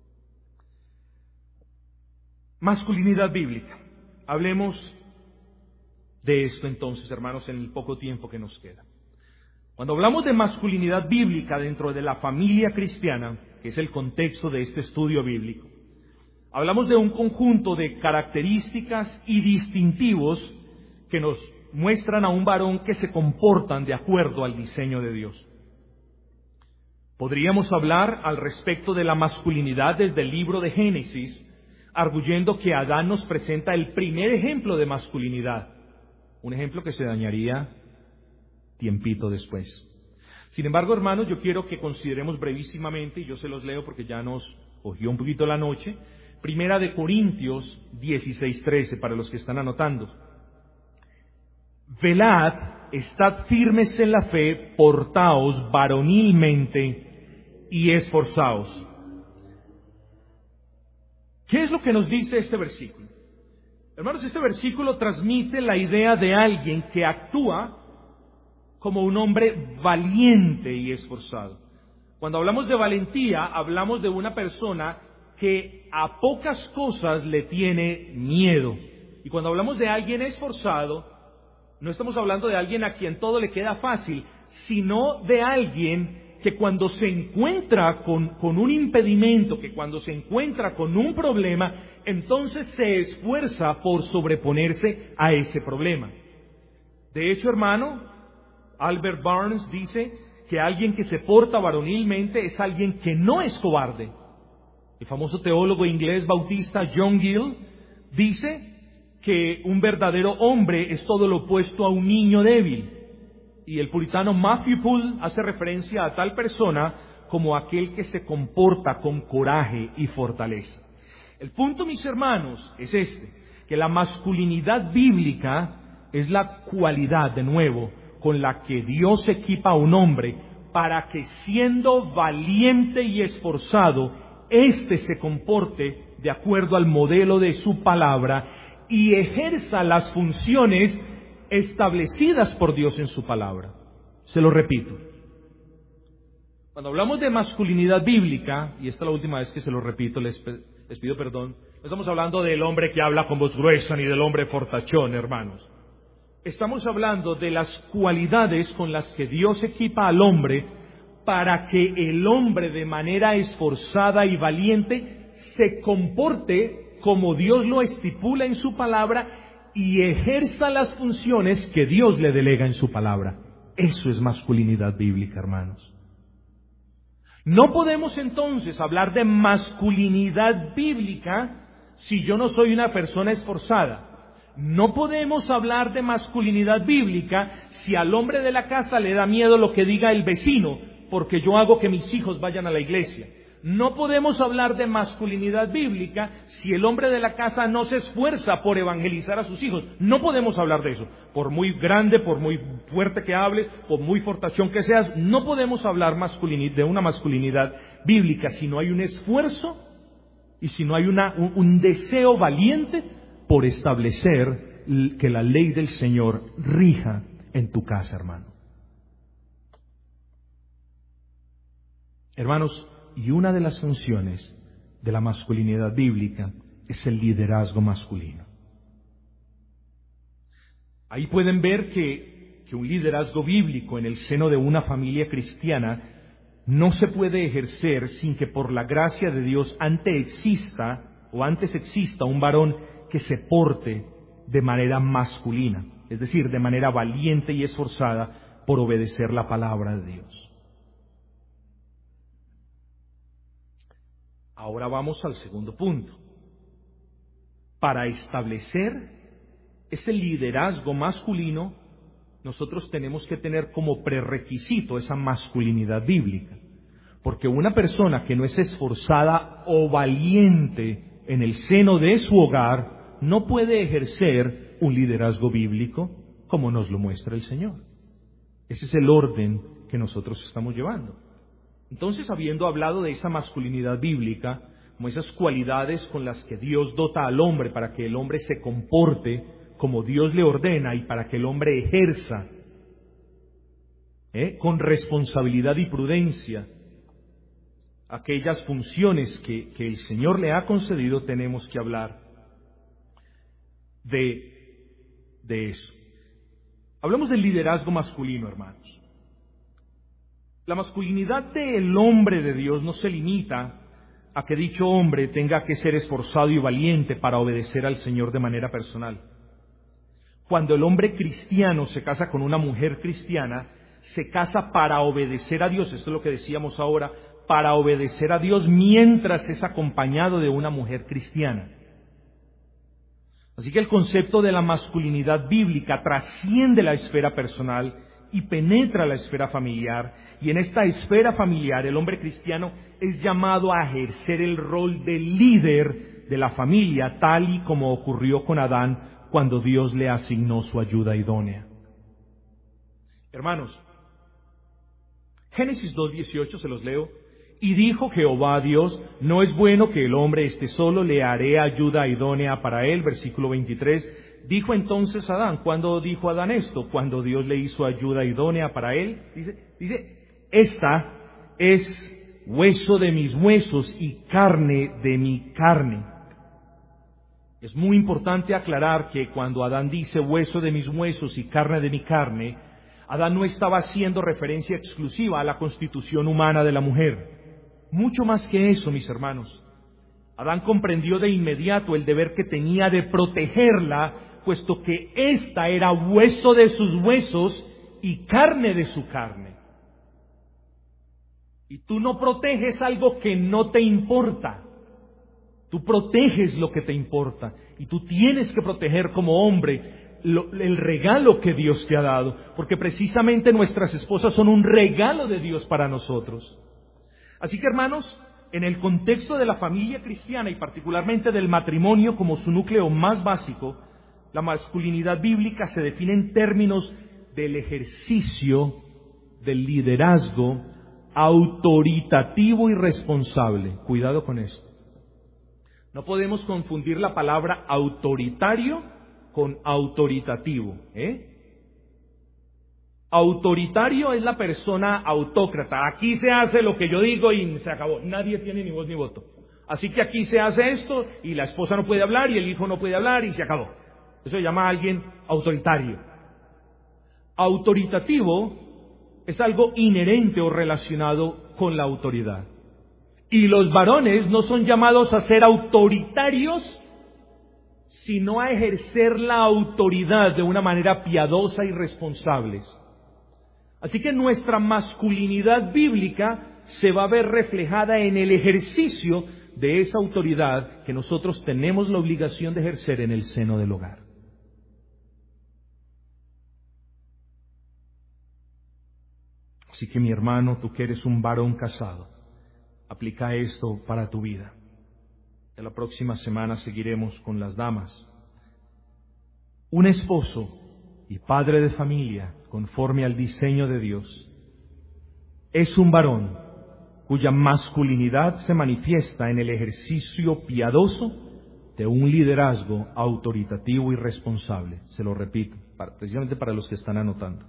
Masculinidad bíblica. Hablemos de esto entonces, hermanos, en el poco tiempo que nos queda. Cuando hablamos de masculinidad bíblica dentro de la familia cristiana, que es el contexto de este estudio bíblico, hablamos de un conjunto de características y distintivos que nos muestran a un varón que se comportan de acuerdo al diseño de Dios. Podríamos hablar al respecto de la masculinidad desde el libro de Génesis, arguyendo que Adán nos presenta el primer ejemplo de masculinidad, un ejemplo que se dañaría tiempito después. Sin embargo, hermanos, yo quiero que consideremos brevísimamente, y yo se los leo porque ya nos cogió un poquito la noche, Primera de Corintios dieciséis trece, para los que están anotando. Velad, estad firmes en la fe, portaos varonilmente y esforzaos. ¿Qué es lo que nos dice este versículo? Hermanos, este versículo transmite la idea de alguien que actúa como un hombre valiente y esforzado. Cuando hablamos de valentía, hablamos de una persona que a pocas cosas le tiene miedo. Y cuando hablamos de alguien esforzado, no estamos hablando de alguien a quien todo le queda fácil, sino de alguien que cuando se encuentra con, con un impedimento, que cuando se encuentra con un problema, entonces se esfuerza por sobreponerse a ese problema. De hecho, hermano, Albert Barnes dice que alguien que se porta varonilmente es alguien que no es cobarde. El famoso teólogo inglés bautista John Gill dice que un verdadero hombre es todo lo opuesto a un niño débil. Y el puritano Matthew Poole hace referencia a tal persona como aquel que se comporta con coraje y fortaleza. El punto, mis hermanos, es este, que la masculinidad bíblica es la cualidad, de nuevo, con la que Dios equipa a un hombre para que, siendo valiente y esforzado, éste se comporte de acuerdo al modelo de su palabra y ejerza las funciones establecidas por Dios en su palabra. Se lo repito. Cuando hablamos de masculinidad bíblica, y esta es la última vez que se lo repito, les, les pido perdón, no estamos hablando del hombre que habla con voz gruesa ni del hombre fortachón, hermanos. Estamos hablando de las cualidades con las que Dios equipa al hombre para que el hombre de manera esforzada y valiente se comporte como Dios lo estipula en su palabra y ejerza las funciones que Dios le delega en su palabra. Eso es masculinidad bíblica, hermanos. No podemos entonces hablar de masculinidad bíblica si yo no soy una persona esforzada. No podemos hablar de masculinidad bíblica si al hombre de la casa le da miedo lo que diga el vecino, porque yo hago que mis hijos vayan a la iglesia. No podemos hablar de masculinidad bíblica si el hombre de la casa no se esfuerza por evangelizar a sus hijos. No podemos hablar de eso. Por muy grande, por muy fuerte que hables, por muy fortachón que seas, no podemos hablar de una masculinidad bíblica si no hay un esfuerzo y si no hay una, un, un deseo valiente por establecer que la ley del Señor rija en tu casa, hermano. Hermanos, y una de las funciones de la masculinidad bíblica es el liderazgo masculino. Ahí pueden ver que, que un liderazgo bíblico en el seno de una familia cristiana no se puede ejercer sin que por la gracia de Dios antes exista o antes exista un varón que se porte de manera masculina, es decir, de manera valiente y esforzada por obedecer la palabra de Dios. Ahora vamos al segundo punto. Para establecer ese liderazgo masculino, nosotros tenemos que tener como prerequisito esa masculinidad bíblica. Porque una persona que no es esforzada o valiente en el seno de su hogar, no puede ejercer un liderazgo bíblico como nos lo muestra el Señor. Ese es el orden que nosotros estamos llevando. Entonces, habiendo hablado de esa masculinidad bíblica, como esas cualidades con las que Dios dota al hombre para que el hombre se comporte como Dios le ordena y para que el hombre ejerza ¿eh? con responsabilidad y prudencia aquellas funciones que, que el Señor le ha concedido, tenemos que hablar de, de eso. Hablamos del liderazgo masculino, hermanos. La masculinidad del hombre de Dios no se limita a que dicho hombre tenga que ser esforzado y valiente para obedecer al Señor de manera personal. Cuando el hombre cristiano se casa con una mujer cristiana, se casa para obedecer a Dios, esto es lo que decíamos ahora, para obedecer a Dios mientras es acompañado de una mujer cristiana. Así que el concepto de la masculinidad bíblica trasciende la esfera personal y penetra la esfera familiar, y en esta esfera familiar el hombre cristiano es llamado a ejercer el rol de líder de la familia, tal y como ocurrió con Adán cuando Dios le asignó su ayuda idónea. Hermanos, Génesis dos dieciocho se los leo. Y dijo Jehová a Dios, no es bueno que el hombre esté solo, le haré ayuda idónea para él. Versículo veintitrés. Dijo entonces Adán, ¿cuándo dijo Adán esto? Cuando Dios le hizo ayuda idónea para él. Dice, dice, esta es hueso de mis huesos y carne de mi carne. Es muy importante aclarar que cuando Adán dice hueso de mis huesos y carne de mi carne, Adán no estaba haciendo referencia exclusiva a la constitución humana de la mujer. Mucho más que eso, mis hermanos. Adán comprendió de inmediato el deber que tenía de protegerla, puesto que ésta era hueso de sus huesos y carne de su carne. Y tú no proteges algo que no te importa. Tú proteges lo que te importa. Y tú tienes que proteger como hombre lo, el regalo que Dios te ha dado. Porque precisamente nuestras esposas son un regalo de Dios para nosotros. Así que, hermanos, en el contexto de la familia cristiana y particularmente del matrimonio como su núcleo más básico, la masculinidad bíblica se define en términos del ejercicio del liderazgo autoritativo y responsable. Cuidado con esto. No podemos confundir la palabra autoritario con autoritativo, ¿eh? Autoritario es la persona autócrata. Aquí se hace lo que yo digo y se acabó. Nadie tiene ni voz ni voto. Así que aquí se hace esto y la esposa no puede hablar y el hijo no puede hablar y se acabó. Eso se llama a alguien autoritario. Autoritativo es algo inherente o relacionado con la autoridad. Y los varones no son llamados a ser autoritarios, sino a ejercer la autoridad de una manera piadosa y responsable. Así que nuestra masculinidad bíblica se va a ver reflejada en el ejercicio de esa autoridad que nosotros tenemos la obligación de ejercer en el seno del hogar. Así que mi hermano, tú que eres un varón casado, aplica esto para tu vida. En la próxima semana seguiremos con las damas. Un esposo y padre de familia, conforme al diseño de Dios, es un varón cuya masculinidad se manifiesta en el ejercicio piadoso de un liderazgo autoritativo y responsable. Se lo repito, para, precisamente para los que están anotando.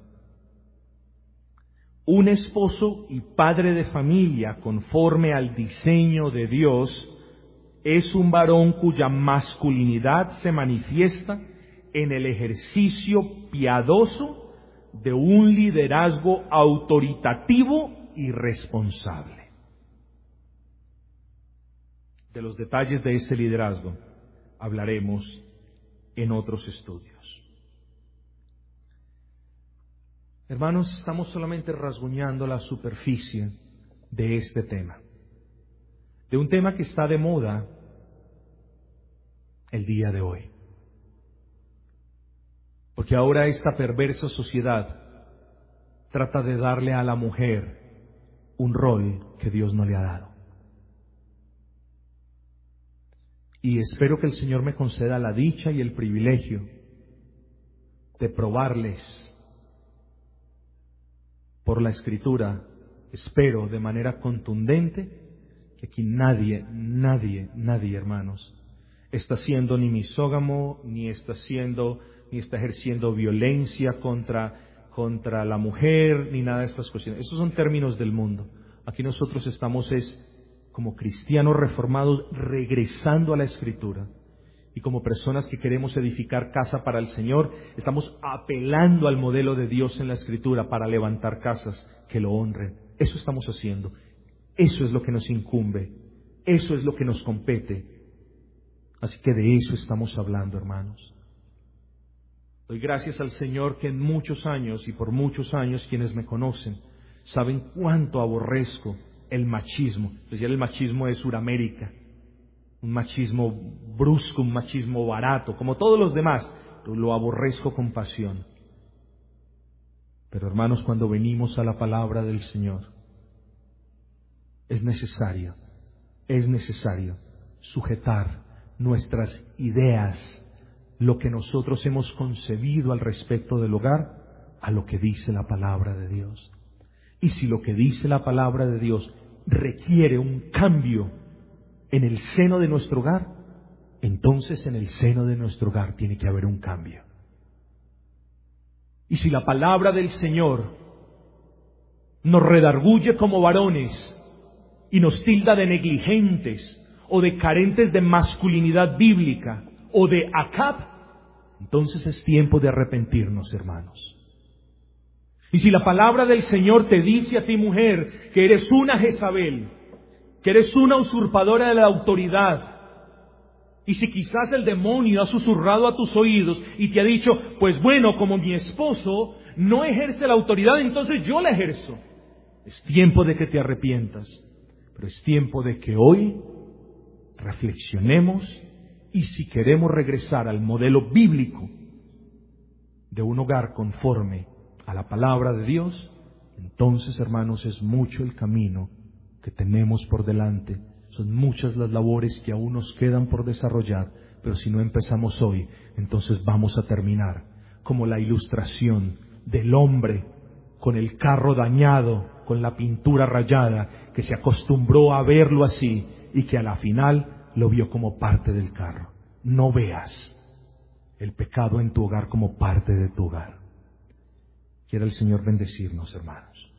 Un esposo y padre de familia, conforme al diseño de Dios, es un varón cuya masculinidad se manifiesta en el ejercicio piadoso de un liderazgo autoritativo y responsable. De los detalles de ese liderazgo hablaremos en otros estudios. Hermanos, estamos solamente rasguñando la superficie de este tema, de un tema que está de moda el día de hoy. Porque ahora esta perversa sociedad trata de darle a la mujer un rol que Dios no le ha dado. Y espero que el Señor me conceda la dicha y el privilegio de probarles por la Escritura, espero de manera contundente, que aquí nadie, nadie, nadie, hermanos, está siendo ni misógamo, ni está siendo, ni está ejerciendo violencia contra, contra la mujer, ni nada de estas cuestiones. Estos son términos del mundo. Aquí nosotros estamos es como cristianos reformados regresando a la Escritura. Y como personas que queremos edificar casa para el Señor, estamos apelando al modelo de Dios en la Escritura para levantar casas que lo honren. Eso estamos haciendo. Eso es lo que nos incumbe. Eso es lo que nos compete. Así que de eso estamos hablando, hermanos. Doy gracias al Señor que en muchos años, y por muchos años quienes me conocen, saben cuánto aborrezco el machismo. Decía, el machismo de Suramérica. Un machismo brusco, un machismo barato, como todos los demás, pero lo aborrezco con pasión. Pero hermanos, cuando venimos a la palabra del Señor, es necesario, es necesario sujetar nuestras ideas, lo que nosotros hemos concebido al respecto del hogar, a lo que dice la palabra de Dios. Y si lo que dice la palabra de Dios requiere un cambio en el seno de nuestro hogar, entonces en el seno de nuestro hogar tiene que haber un cambio. Y si la palabra del Señor nos redarguye como varones y nos tilda de negligentes o de carentes de masculinidad bíblica o de acab, entonces es tiempo de arrepentirnos, hermanos. Y si la palabra del Señor te dice a ti, mujer, que eres una Jezabel, que eres una usurpadora de la autoridad, y si quizás el demonio ha susurrado a tus oídos y te ha dicho, pues bueno, como mi esposo no ejerce la autoridad, entonces yo la ejerzo. Es tiempo de que te arrepientas, pero es tiempo de que hoy reflexionemos y si queremos regresar al modelo bíblico de un hogar conforme a la palabra de Dios, entonces, hermanos, es mucho el camino que tenemos por delante. Son muchas las labores que aún nos quedan por desarrollar, pero si no empezamos hoy, entonces vamos a terminar como la ilustración del hombre con el carro dañado, con la pintura rayada, que se acostumbró a verlo así y que a la final lo vio como parte del carro. No veas el pecado en tu hogar como parte de tu hogar. Quiera el Señor bendecirnos, hermanos.